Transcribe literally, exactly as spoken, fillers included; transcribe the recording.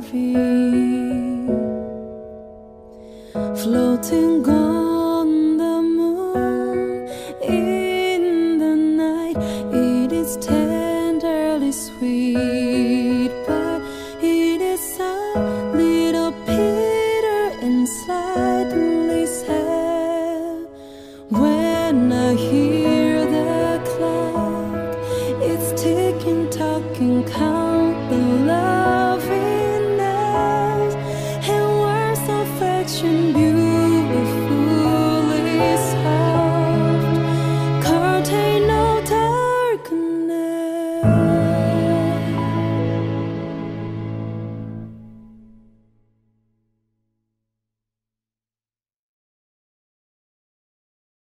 feet, floating on the moon in the night. It is tenderly sweet.